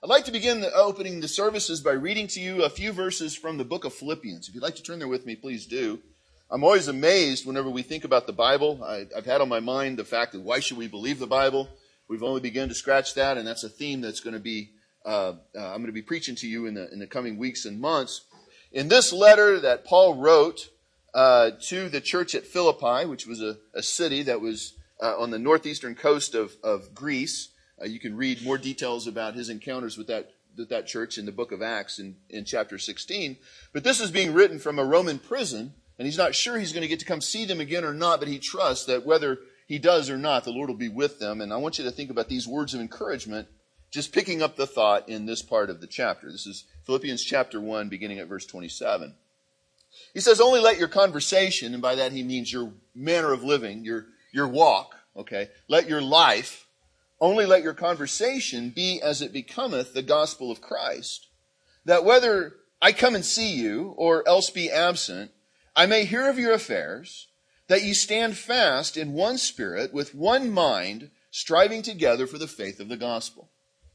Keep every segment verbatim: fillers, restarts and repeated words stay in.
I'd like to begin the opening the services by reading to you a few verses from the book of Philippians. If you'd like to turn there with me, please do. I'm always amazed whenever we think about the Bible. I, I've had on my mind the fact that why should we believe the Bible? We've only begun to scratch that, and that's a theme that's going to be, uh, uh, I'm going to be preaching to you in the, in the coming weeks and months. In this letter that Paul wrote uh, to the church at Philippi, which was a, a city that was uh, on the northeastern coast of, of Greece, uh, you can read more details about his encounters with that with that church in the book of Acts in, in chapter sixteen. But this is being written from a Roman prison, and he's not sure he's going to get to come see them again or not, but he trusts that whether he does or not, the Lord will be with them. And I want you to think about these words of encouragement, just picking up the thought in this part of the chapter. This is Philippians chapter one, beginning at verse twenty-seven. He says, only let your conversation, and by that he means your manner of living, your, your walk, okay, let your life, only let your conversation be as it becometh the gospel of Christ, that whether I come and see you or else be absent, I may hear of your affairs, that ye stand fast in one spirit, with one mind, striving together for the faith of the gospel.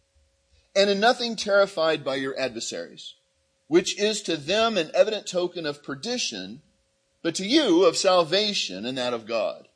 And in nothing terrified by your adversaries, which is to them an evident token of perdition, but to you of salvation and that of God.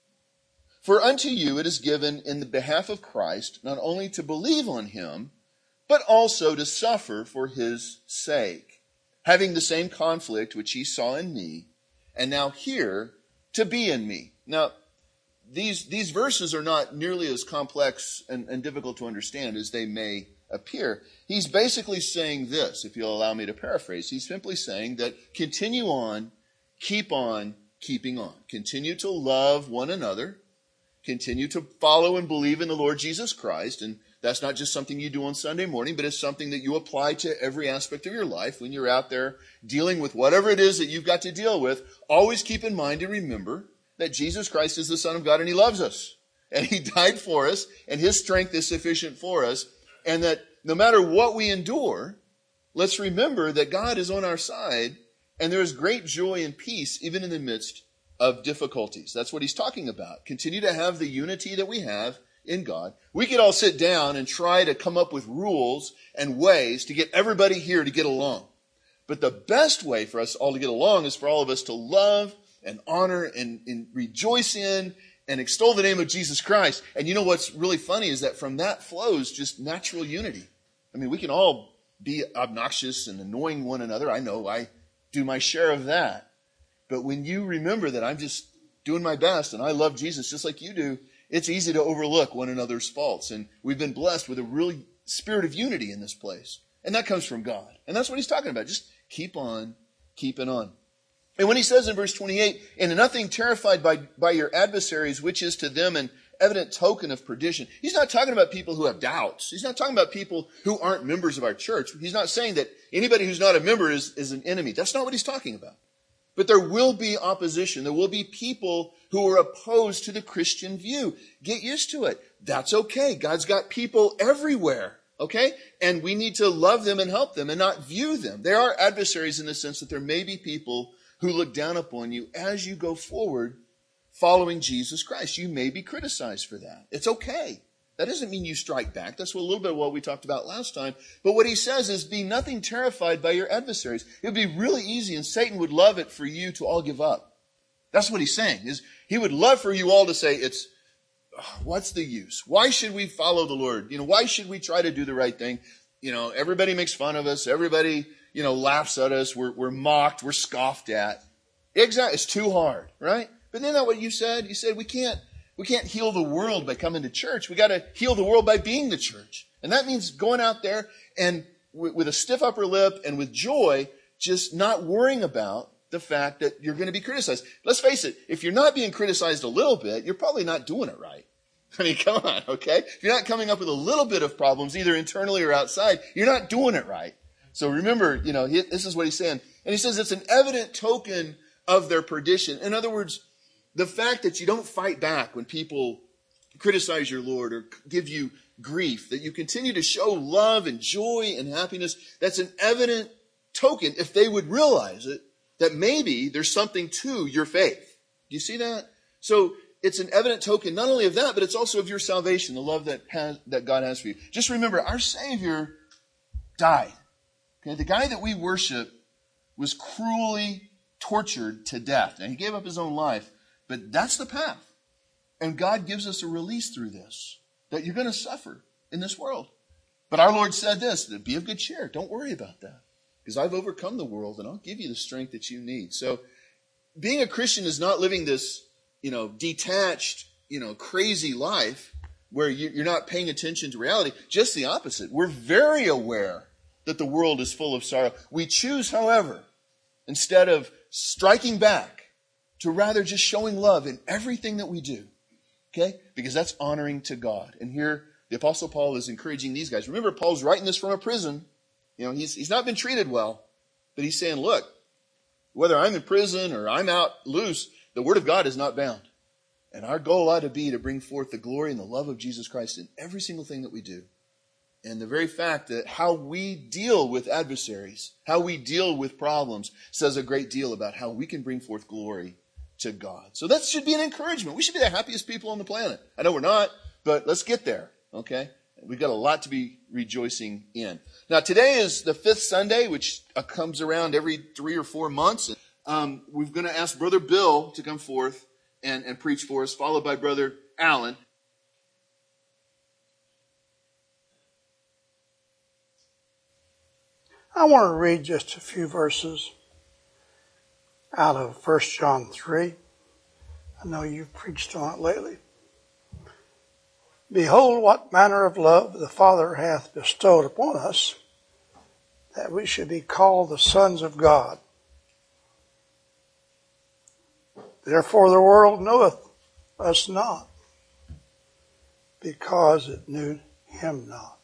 For unto you it is given in the behalf of Christ, not only to believe on him, but also to suffer for his sake, having the same conflict which ye saw in me, and now here to be in me. Now, these, these verses are not nearly as complex and, and difficult to understand as they may appear. He's basically saying this, if you'll allow me to paraphrase. He's simply saying that continue on, keep on, keeping on. Continue to love one another. Continue to follow and believe in the Lord Jesus Christ. And that's not just something you do on Sunday morning, but it's something that you apply to every aspect of your life when you're out there dealing with whatever it is that you've got to deal with. Always keep in mind and remember that Jesus Christ is the Son of God and he loves us. And he died for us and his strength is sufficient for us. And that no matter what we endure, let's remember that God is on our side and there is great joy and peace even in the midst of difficulties. That's what he's talking about. Continue to have the unity that we have in God. We could all sit down and try to come up with rules and ways to get everybody here to get along. But the best way for us all to get along is for all of us to love and honor and, and rejoice in and extol the name of Jesus Christ. And you know what's really funny is that from that flows just natural unity. I mean, we can all be obnoxious and annoying one another. I know I do my share of that. But when you remember that I'm just doing my best and I love Jesus just like you do, it's easy to overlook one another's faults. And we've been blessed with a really spirit of unity in this place. And that comes from God. And that's what he's talking about. Just keep on, keeping on. And when he says in verse twenty-eight, and in nothing terrified by, by your adversaries, which is to them an evident token of perdition. He's not talking about people who have doubts. He's not talking about people who aren't members of our church. He's not saying that anybody who's not a member is, is an enemy. That's not what he's talking about. But there will be opposition. There will be people who are opposed to the Christian view. Get used to it. That's okay. God's got people everywhere. Okay? And we need to love them and help them and not view them. They are adversaries in the sense that there may be people who look down upon you as you go forward following Jesus Christ. You may be criticized for that. It's okay. That doesn't mean you strike back. That's a little bit of what we talked about last time. But what he says is, be nothing terrified by your adversaries. It would be really easy, and Satan would love it for you to all give up. That's what he's saying. Is he would love for you all to say, "It's what's the use? Why should we follow the Lord? You know, why should we try to do the right thing? You know, everybody makes fun of us. Everybody, you know, laughs at us. We're, we're mocked. We're scoffed at. Exactly. It's too hard, right? But isn't that what you said? You said we can't. We can't heal the world by coming to church. We got to heal the world by being the church. And that means going out there and with a stiff upper lip and with joy, just not worrying about the fact that you're going to be criticized. Let's face it, if you're not being criticized a little bit, you're probably not doing it right. I mean, come on, okay? If you're not coming up with a little bit of problems, either internally or outside, you're not doing it right. So remember, you know, this is what he's saying. And he says it's an evident token of their perdition. In other words, the fact that you don't fight back when people criticize your Lord or give you grief, that you continue to show love and joy and happiness, that's an evident token, if they would realize it, that maybe there's something to your faith. Do you see that? So it's an evident token not only of that, but it's also of your salvation, the love that has, that God has for you. Just remember, our Savior died. Okay, the guy that we worship was cruelly tortured to death. And he gave up his own life, but that's the path. And God gives us a release through this, that you're going to suffer in this world. But our Lord said this, that be of good cheer. Don't worry about that, because I've overcome the world and I'll give you the strength that you need. So being a Christian is not living this, you know, detached, you know, crazy life where you're not paying attention to reality. Just the opposite. We're very aware that the world is full of sorrow. We choose, however, instead of striking back, to rather just showing love in everything that we do. Okay? Because that's honoring to God. And here, the Apostle Paul is encouraging these guys. Remember, Paul's writing this from a prison. You know, he's, he's not been treated well. But he's saying, look, whether I'm in prison or I'm out loose, the Word of God is not bound. And our goal ought to be to bring forth the glory and the love of Jesus Christ in every single thing that we do. And the very fact that how we deal with adversaries, how we deal with problems, says a great deal about how we can bring forth glory to God. So that should be an encouragement. We should be the happiest people on the planet. I know we're not, but let's get there, okay? We've got a lot to be rejoicing in. Now, today is the fifth Sunday, which comes around every three or four months. Um, we're going to ask Brother Bill to come forth and, and preach for us, followed by Brother Alan. I want to read just a few verses out of First John three. I know you've preached on it lately. Behold, what manner of love the Father hath bestowed upon us, that we should be called the sons of God. Therefore the world knoweth us not, because it knew him not.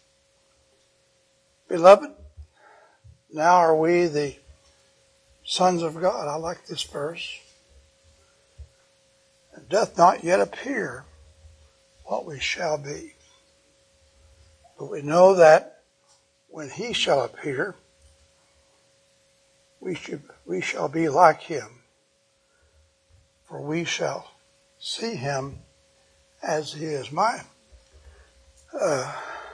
Beloved, now are we the sons of God. I like this verse. It doth not yet appear what we shall be. But we know that when he shall appear, we should, we shall be like him. For we shall see him as he is. My uh,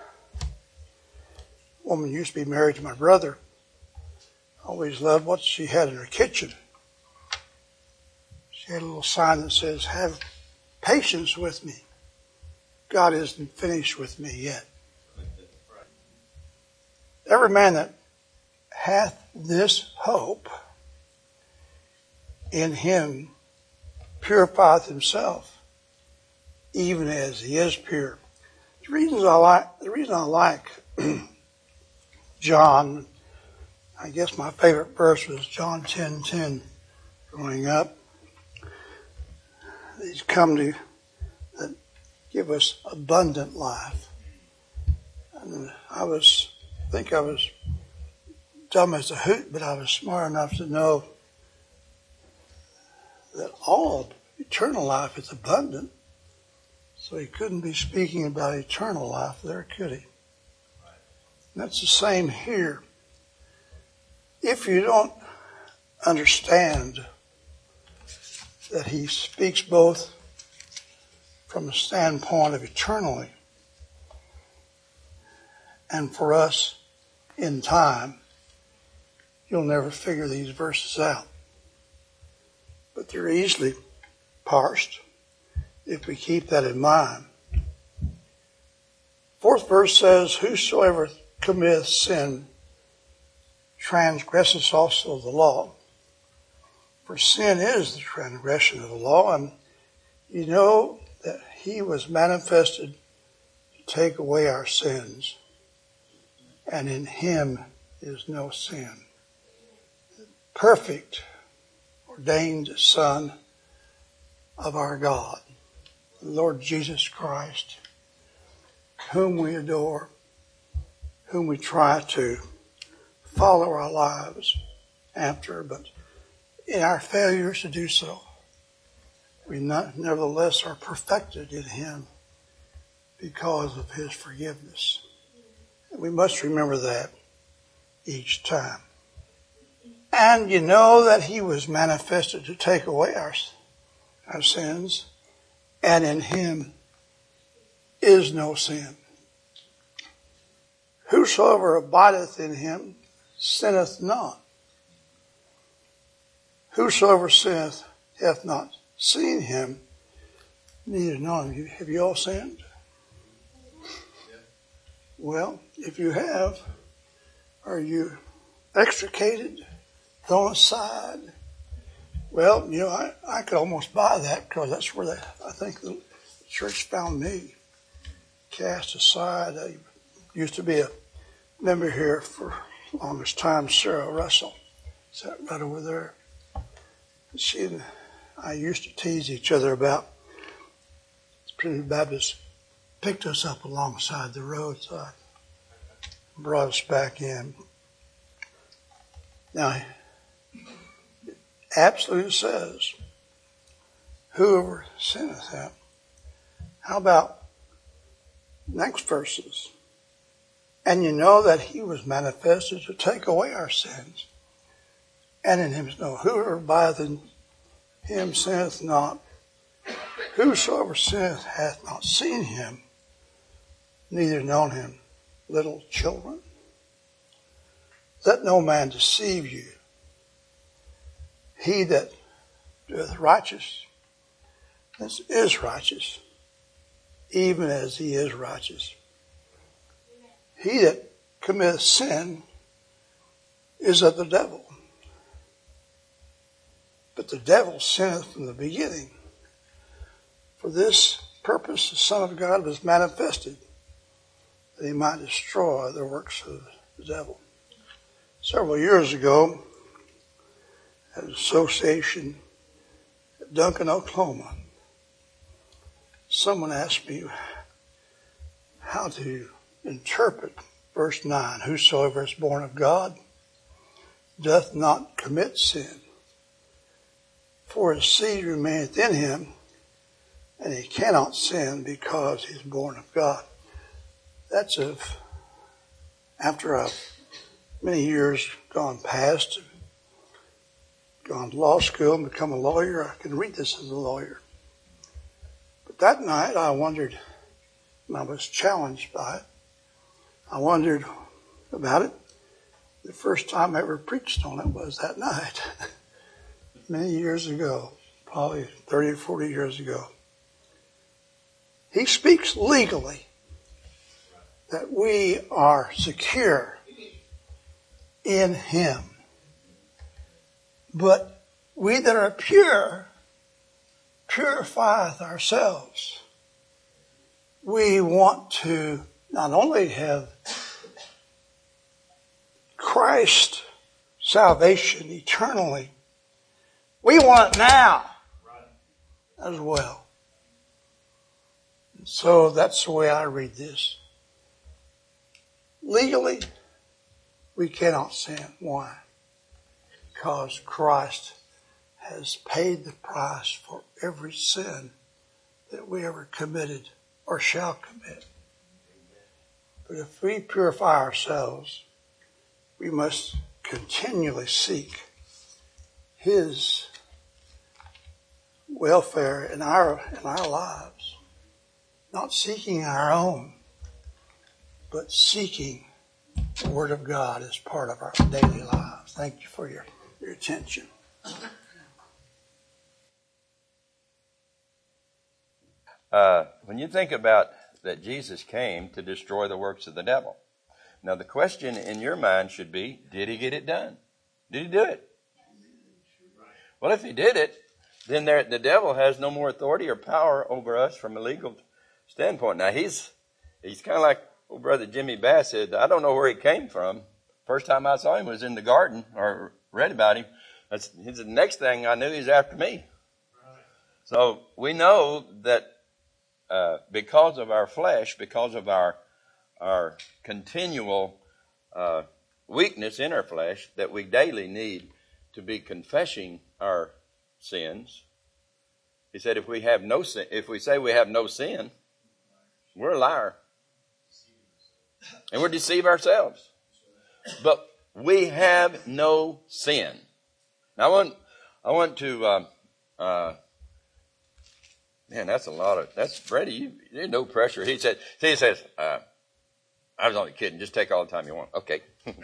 woman used to be married to my brother. Always loved what she had in her kitchen. She had a little sign that says, have patience with me. God isn't finished with me yet. Every man that hath this hope in him purifieth himself, even as he is pure. The reasons I like, the reason I like John, I guess my favorite verse was John ten ten. Growing up, he's come to that give us abundant life. And I was, I think I was dumb as a hoot, but I was smart enough to know that all eternal life is abundant. So he couldn't be speaking about eternal life there, could he? And that's the same here. If you don't understand that he speaks both from the standpoint of eternally and for us in time, you'll never figure these verses out. But they're easily parsed if we keep that in mind. Fourth verse says, whosoever committeth sin transgresseth also the law. For sin is the transgression of the law, and you know that he was manifested to take away our sins, and in him is no sin. Perfect, ordained Son of our God, the Lord Jesus Christ, whom we adore, whom we try to follow our lives after, but in our failures to do so, we not, nevertheless are perfected in him because of his forgiveness. And we must remember that each time. And you know that he was manifested to take away our, our sins, and in him is no sin. Whosoever abideth in him sinneth not. Whosoever sinneth hath not seen him, neither known him. Have you all sinned? Well, if you have, are you extricated, thrown aside? Well, you know, I, I could almost buy that because that's where they, I think the church found me. Cast aside. I used to be a member here for the longest time, Sarah Russell. Sat right over there. She and I used to tease each other about Trinity Baptist picked us up alongside the roadside, brought us back in. Now, it absolutely says, whoever sinneth him. How about next verses? And you know that he was manifested to take away our sins. And in him is no whoever abideth in him sinneth not. Whosoever sinneth hath not seen him, neither known him. Little children, let no man deceive you. He that doeth righteous is righteous, even as he is righteous. He that committeth sin is of the devil. But the devil sinneth from the beginning. For this purpose the Son of God was manifested, that he might destroy the works of the devil. Several years ago, at an association at Duncan, Oklahoma, someone asked me how to interpret verse nine. Whosoever is born of God doth not commit sin, for his seed remaineth in him, and he cannot sin because he is born of God. That's of, after I've many years gone past, gone to law school and become a lawyer, I can read this as a lawyer. But that night I wondered, and I was challenged by it, I wondered about it. The first time I ever preached on it was that night, many years ago, probably thirty or forty years ago. He speaks legally that we are secure in him. But we that are pure purifieth ourselves. We want to not only have Christ's salvation eternally, we want it now as well. And so that's the way I read this. Legally, we cannot sin. Why? Because Christ has paid the price for every sin that we ever committed or shall commit. But if we purify ourselves, we must continually seek his welfare in our in our lives. Not seeking our own, but seeking the Word of God as part of our daily lives. Thank you for your, your attention. Uh, when you think about that Jesus came to destroy the works of the devil, now the question in your mind should be, did he get it done? Did he do it? Well, if he did it, then there, the devil has no more authority or power over us from a legal standpoint. Now, he's he's kind of like old brother Jimmy Bass said, I don't know where he came from. First time I saw him was in the garden or read about him. That's, he said, the next thing I knew, he's after me. So we know that uh, because of our flesh, because of our our continual uh, weakness in our flesh, that we daily need to be confessing our sins. He said, if we have no sin, if we say we have no sin, we're a liar. And we deceive ourselves. But we have no sin. Now I want, I want to, um, uh, man, that's a lot of, that's Freddie, you, there's no pressure. He said, he says, uh, I was only kidding. Just take all the time you want. Okay.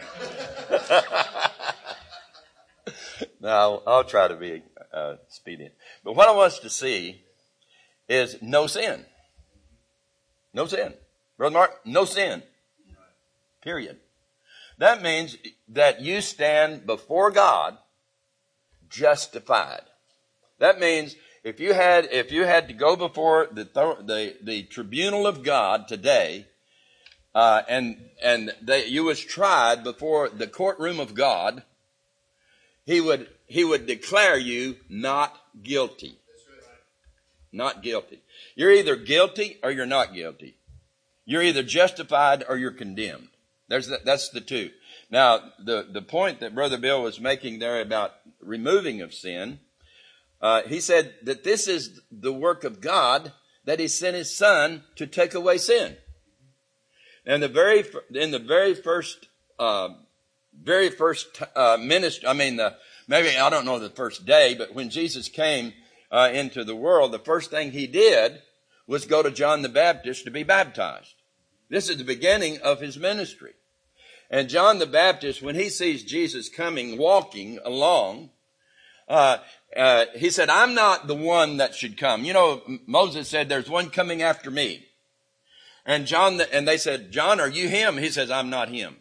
No, I'll, I'll try to be uh, expedient. But what I want us to see is no sin. No sin. Brother Mark, no sin. Period. That means that you stand before God justified. That means if you had if you had to go before the the, the tribunal of God today, uh, and and they, you was tried before the courtroom of God, He would he would declare you not guilty. Not guilty. You're either guilty or you're not guilty. You're either justified or you're condemned. There's the, that's the two. Now, the, the point that Brother Bill was making there about removing of sin, uh, he said that this is the work of God, that He sent His Son to take away sin. And the very in the very first uh, very first uh, ministry, I mean, the, maybe I don't know the first day, but when Jesus came uh, into the world, the first thing He did was go to John the Baptist to be baptized. This is the beginning of His ministry. And John the Baptist, when he sees Jesus coming, walking along, uh, uh, he said, I'm not the one that should come. You know, Moses said, there's one coming after me. And John, and they said, John, are you him? He says, I'm not him.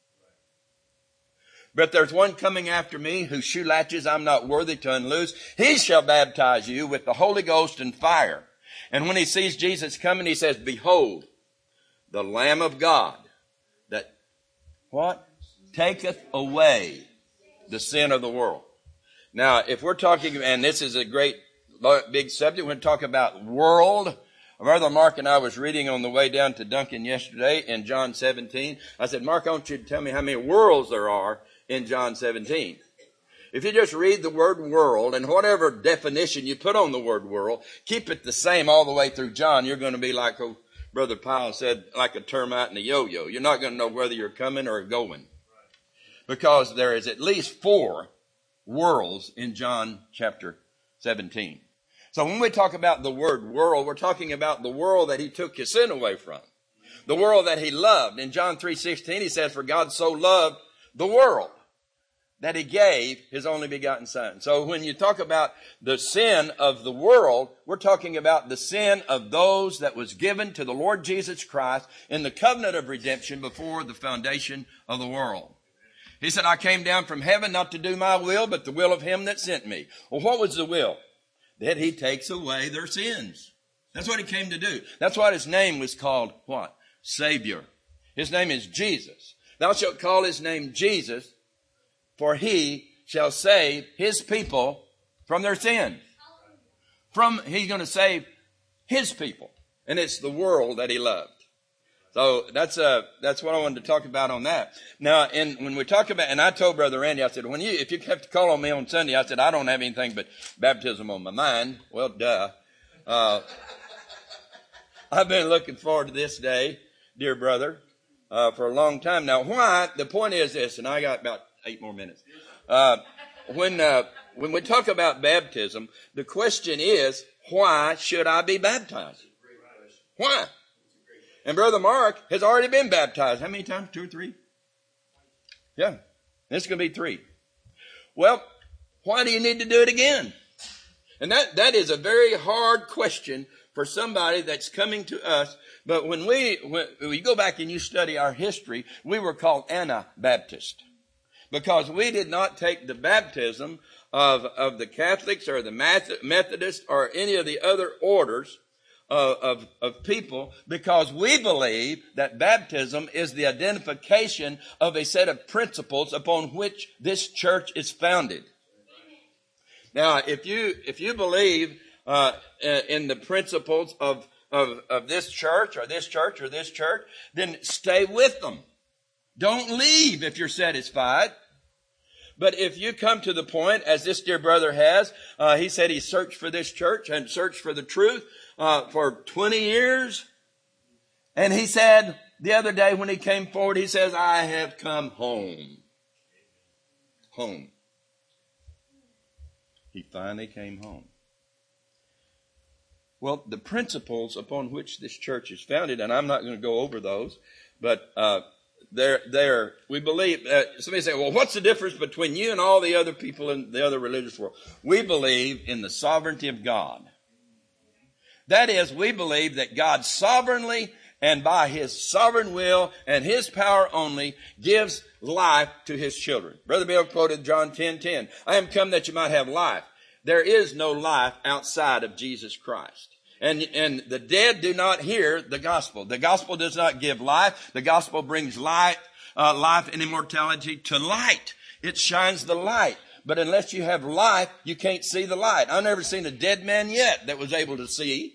But there's one coming after me whose shoe latches I'm not worthy to unloose. He shall baptize you with the Holy Ghost and fire. And when he sees Jesus coming, he says, behold, the Lamb of God that, what? Taketh away the sin of the world. Now, if we're talking, and this is a great big subject, we're going to talk about world. Brother Mark and I was reading on the way down to Duncan yesterday in John seventeen. I said, Mark, I want you to tell me how many worlds there are in John seventeen. If you just read the word world and whatever definition you put on the word world, keep it the same all the way through John, you're going to be like oh, Brother Powell said, like a termite in a yo-yo. You're not going to know whether you're coming or going. Because there is at least four worlds in John chapter seventeen. So when we talk about the word world, we're talking about the world that He took His sin away from. The world that He loved. In John three sixteen, He says, for God so loved the world that He gave His only begotten Son. So when you talk about the sin of the world, we're talking about the sin of those that was given to the Lord Jesus Christ in the covenant of redemption before the foundation of the world. He said, I came down from heaven not to do my will, but the will of Him that sent me. Well, what was the will? That He takes away their sins. That's what He came to do. That's why His name was called what? Savior. His name is Jesus. Thou shalt call His name Jesus, for He shall save His people from their sin. From, He's going to save His people. And it's the world that He loved. So that's uh that's what I wanted to talk about on that. Now, and when we talk about, and I told Brother Randy, I said, when you if you have to call on me on Sunday, I said I don't have anything but baptism on my mind. Well, duh. Uh, I've been looking forward to this day, dear brother, uh, for a long time now. Why? The point is this, and I got about eight more minutes. Uh, when uh, when we talk about baptism, the question is, why should I be baptized? Why? And Brother Mark has already been baptized. How many times? Two or three? Yeah. This is going to be three. Well, why do you need to do it again? And that, that is a very hard question for somebody that's coming to us. But when we, when we go back and you study our history, we were called Anabaptist. Because we did not take the baptism of, of the Catholics or the Methodists or any of the other orders Of, of, of people, because we believe that baptism is the identification of a set of principles upon which this church is founded. Now, if you if you believe uh, in the principles of, of of this church or this church or this church, then stay with them. Don't leave if you're satisfied. But if you come to the point, as this dear brother has, uh, he said he searched for this church and searched for the truth uh, for twenty years. And he said the other day when he came forward, he says, I have come home. Home. He finally came home. Well, the principles upon which this church is founded, and I'm not going to go over those, But uh, they're, they're, we believe, uh, somebody say, well, what's the difference between you and all the other people in the other religious world? We believe in the sovereignty of God. That is, we believe that God sovereignly and by his sovereign will and his power only gives life to his children. Brother Bill quoted John ten ten. I am come that you might have life. There is no life outside of Jesus Christ. And, and the dead do not hear the gospel. The gospel does not give life. The gospel brings light, uh, life and immortality to light. It shines the light. But unless you have life, you can't see the light. I've never seen a dead man yet that was able to see.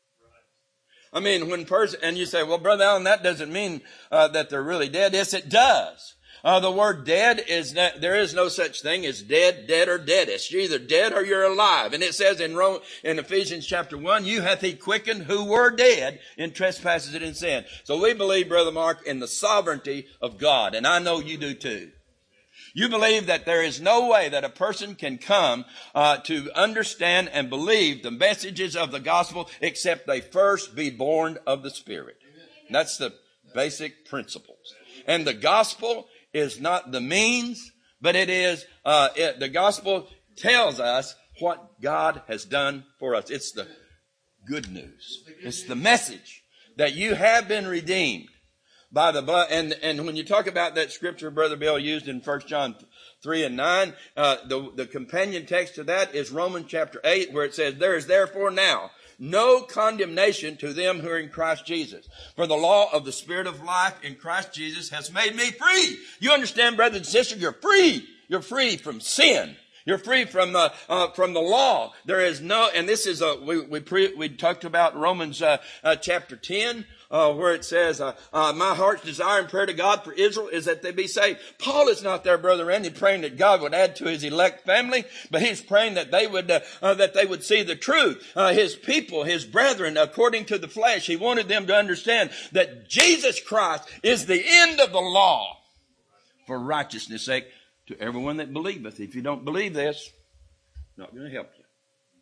I mean, when person, and you say, well, Brother Allen, that doesn't mean uh, that they're really dead. Yes, it does. Uh, the word dead is not, there is no such thing as dead, dead, or deadest. You're either dead or you're alive. And it says in Rome, in Ephesians chapter one, you hath he quickened who were dead in trespasses and in sin. So we believe, Brother Mark, in the sovereignty of God. And I know you do too. You believe that there is no way that a person can come uh, to understand and believe the messages of the gospel except they first be born of the Spirit. That's the basic principles. And the gospel is not the means, but it is, uh, it, the gospel tells us what God has done for us. It's the good news. It's the message that you have been redeemed by the blood. And, and when you talk about that scripture Brother Bill used in First John three and nine, uh, the, the companion text to that is Romans chapter eight, where it says, there is therefore now no condemnation to them who are in Christ Jesus. For the law of the Spirit of life in Christ Jesus has made me free. You understand, brothers and sisters, you're free. You're free from sin. You're free from uh, uh, from the law. There is no, and this is a we we pre, we talked about Romans uh, uh, chapter ten, uh, where it says, uh, uh, "My heart's desire and prayer to God for Israel is that they be saved." Paul is not there, Brother Randy, praying that God would add to his elect family, but he's praying that they would uh, uh, that they would see the truth. Uh, his people, his brethren, according to the flesh, he wanted them to understand that Jesus Christ is the end of the law for righteousness' sake. To everyone that believeth. If you don't believe this, it's not going to help you.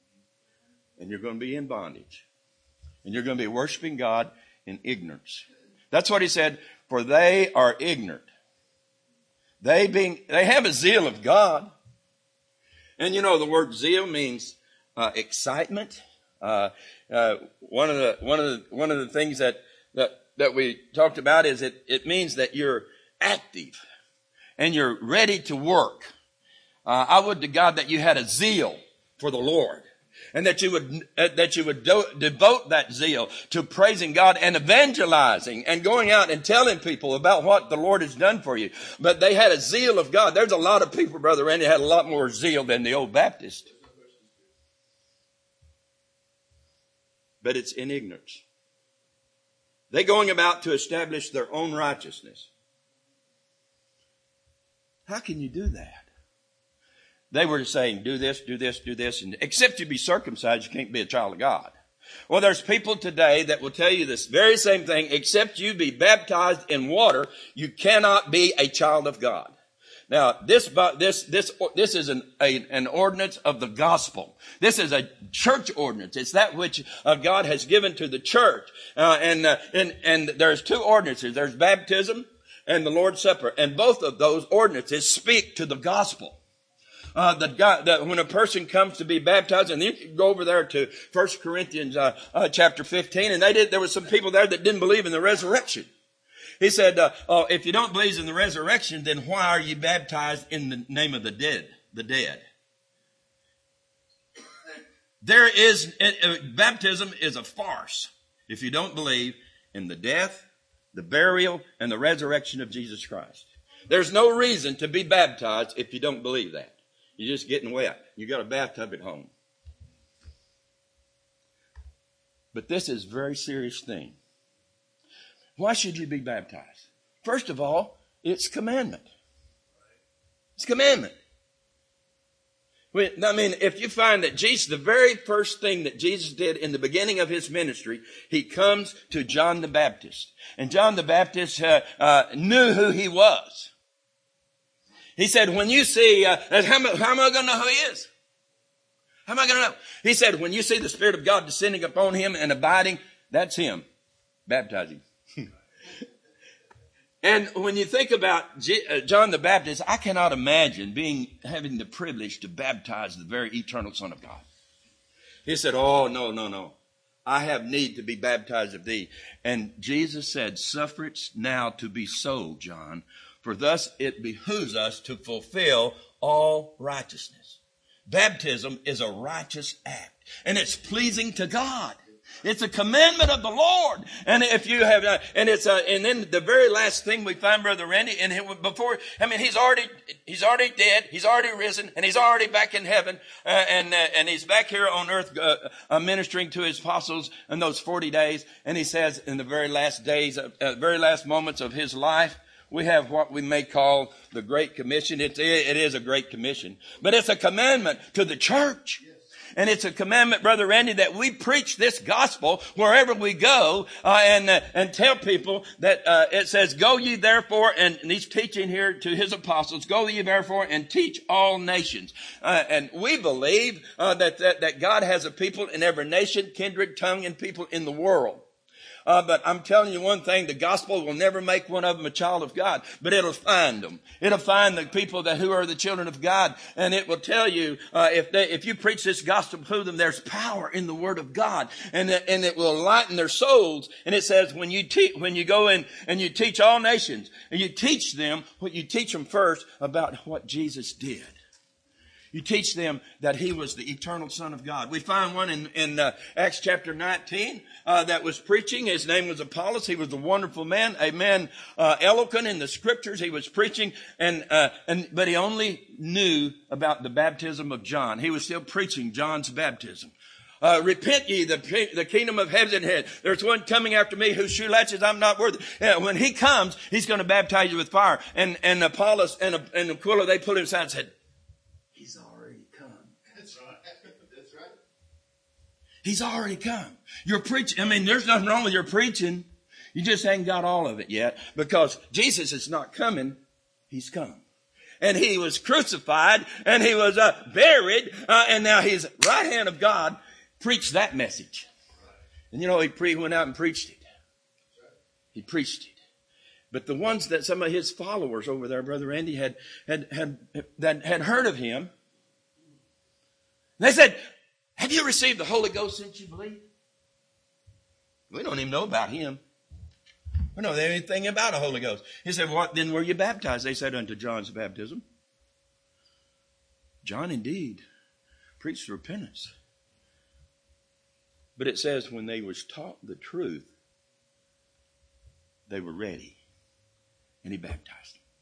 And you're going to be in bondage. And you're going to be worshiping God in ignorance. That's what he said, for they are ignorant. They being, they have a zeal of God. And you know, the word zeal means uh, excitement. Uh, uh, one of the, one of the, one of the things that, that, that we talked about is it, it means that you're active. And you're ready to work. Uh, I would to God that you had a zeal for the Lord, and that you would uh, that you would do, devote that zeal to praising God and evangelizing and going out and telling people about what the Lord has done for you. But they had a zeal of God. There's a lot of people, Brother Randy, had a lot more zeal than the old Baptist, but it's in ignorance. They're going about to establish their own righteousness. How can you do that? They were saying, do this, do this, do this, and except you be circumcised, you can't be a child of God. Well, there's people today that will tell you this very same thing, except you be baptized in water, you cannot be a child of God. Now, this, this, this, this is an, a, an ordinance of the gospel. This is a church ordinance. It's that which uh, God has given to the church. Uh, and, uh, and, and there's two ordinances. There's baptism and the Lord's Supper. And both of those ordinances speak to the gospel. Uh, the God, that when a person comes to be baptized, and you can go over there to First Corinthians, uh, uh, chapter fifteen, and they did, there were some people there that didn't believe in the resurrection. He said, uh, oh, if you don't believe in the resurrection, then why are you baptized in the name of the dead, the dead? There is, uh, baptism is a farce if you don't believe in the death, the burial, and the resurrection of Jesus Christ. There's no reason to be baptized if you don't believe that. You're just getting wet. You got a bathtub at home. But this is a very serious thing. Why should you be baptized? First of all, it's commandment. It's commandment. I mean, if you find that Jesus, the very first thing that Jesus did in the beginning of his ministry, he comes to John the Baptist. And John the Baptist uh, uh, knew who he was. He said, when you see, uh, how, am I, how am I going to know who he is? How am I going to know? He said, when you see the Spirit of God descending upon him and abiding, that's him. Baptize him. And when you think about G- uh, John the Baptist, I cannot imagine being having the privilege to baptize the very eternal Son of God. He said, oh, no, no, no. I have need to be baptized of thee. And Jesus said, suffer it now to be so, John, for thus it behooves us to fulfill all righteousness. Baptism is a righteous act, and it's pleasing to God. It's a commandment of the Lord. And if you have, uh, and it's, uh, and then the very last thing we find, Brother Randy, and he, before, I mean, he's already, he's already dead, he's already risen, and he's already back in heaven, uh, and, uh, and he's back here on earth, uh, uh, ministering to his apostles in those forty days. And he says in the very last days, uh, uh, very last moments of his life, we have what we may call the Great Commission. It, it is a great commission, but it's a commandment to the church. And it's a commandment, Brother Randy, that we preach this gospel wherever we go, uh, and uh, and tell people that uh, it says, go ye therefore, and, and he's teaching here to his apostles, go ye therefore and teach all nations. Uh, and we believe uh, that, that, that God has a people in every nation, kindred, tongue, and people in the world. Uh, but I'm telling you one thing, the gospel will never make one of them a child of God, but it'll find them. It'll find the people that who are the children of God, and it will tell you, uh, if they, if you preach this gospel to them, there's power in the word of God, and, and it will enlighten their souls. And it says when you teach, when you go in and you teach all nations, and you teach them, what you teach them first about what Jesus did. You teach them that he was the eternal Son of God. We find one in, in uh, Acts chapter nineteen uh, that was preaching. His name was Apollos. He was a wonderful man, a man uh, eloquent in the scriptures. He was preaching, and uh, and but he only knew about the baptism of John. He was still preaching John's baptism. Uh, repent ye, the, the kingdom of heaven is at hand. There's one coming after me whose shoe latches I'm not worthy. Yeah, when he comes, he's going to baptize you with fire. And and Apollos and, and Aquila, they put him aside and said, he's already come. That's right. That's right. He's already come. You're preaching. I mean, there's nothing wrong with your preaching. You just ain't got all of it yet, because Jesus is not coming. He's come. And he was crucified, and he was uh, buried, uh, and now his right hand of God preached that message. And you know, he pre- went out and preached it. He preached it. But the ones that some of his followers over there, Brother Randy, had had had that had heard of him, they said, have you received the Holy Ghost since you believe? We don't even know about him. We don't know anything about a Holy Ghost. He said, what then were you baptized? They said, unto John's baptism. John indeed preached repentance. But it says when they was taught the truth, they were ready. And he baptized them.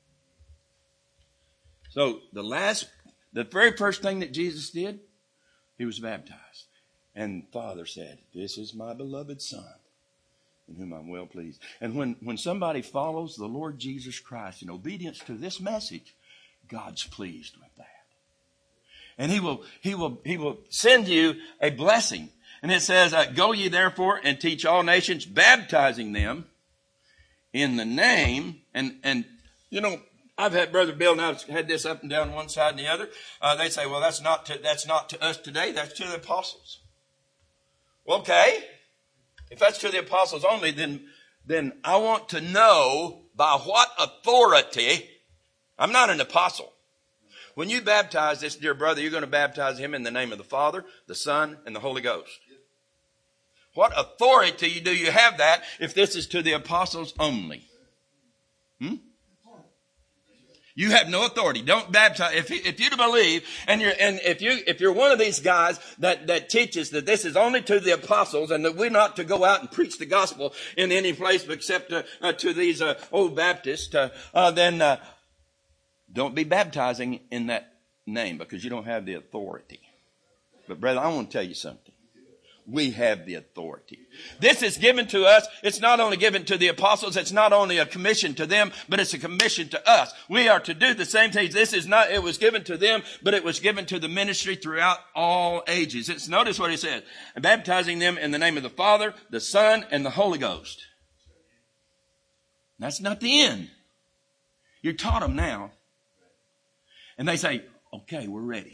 So the last, the very first thing that Jesus did, he was baptized. And Father said, this is my beloved Son, in whom I'm well pleased. And when, when somebody follows the Lord Jesus Christ in obedience to this message, God's pleased with that. And he will, he will, he will send you a blessing. And it says, uh, go ye therefore and teach all nations, baptizing them in the name, and, and, you know, I've had Brother Bill now had this up and down one side and the other. Uh, they say, well, that's not to, that's not to us today. That's to the apostles. Well, okay. If that's to the apostles only, then, then I want to know by what authority. I'm not an apostle. When you baptize this dear brother, you're going to baptize him in the name of the Father, the Son, and the Holy Ghost. What authority do you have that if this is to the apostles only? Hmm? You have no authority. Don't baptize. If you, if you believe, and you're, and if you, if you're one of these guys that, that teaches that this is only to the apostles and that we're not to go out and preach the gospel in any place except uh, uh, to these uh, old Baptists, uh, uh, then uh, don't be baptizing in that name, because you don't have the authority. But brother, I want to tell you something. We have the authority. This is given to us. It's not only given to the apostles. It's not only a commission to them, but it's a commission to us. We are to do the same things. This is not, it was given to them, but it was given to the ministry throughout all ages. It's, notice what he says. Baptizing them in the name of the Father, the Son, and the Holy Ghost. That's not the end. You taught them now. And they say, okay, we're ready.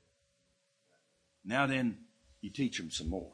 Now then, you teach them some more.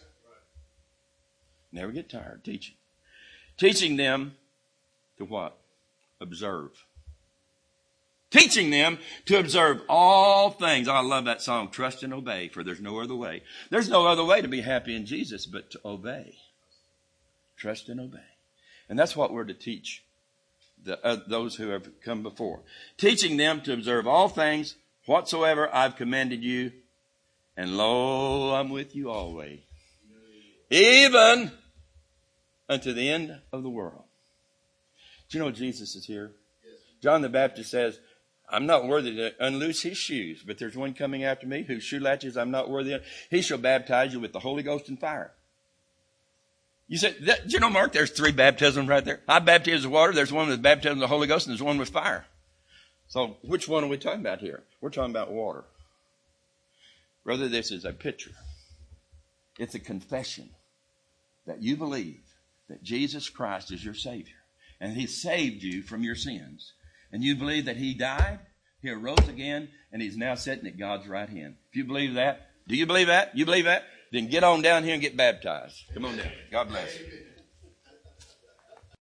Never get tired of teaching. Teaching them to what? observe. Teaching them to observe all things. Oh, I love that song, trust and obey, for there's no other way. There's no other way to be happy in Jesus but to obey. Trust and obey. And that's what we're to teach the, uh, those who have come before. Teaching them to observe all things whatsoever I've commanded you. And lo, I'm with you always, even unto the end of the world. Do you know Jesus is here? John the Baptist says, I'm not worthy to unloose his shoes, but there's one coming after me whose shoe latches I'm not worthy of. He shall baptize you with the Holy Ghost and fire. You said, that, you know, Mark, there's three baptisms right there. I baptize with water. There's one with baptism of the Holy Ghost, and there's one with fire. So which one are we talking about here? We're talking about water. Brother, this is a picture. It's a confession that you believe that Jesus Christ is your Savior, and he saved you from your sins. And you believe that he died, he arose again, and he's now sitting at God's right hand. If you believe that, do you believe that? You believe that? Then get on down here and get baptized. Come on down. God bless you.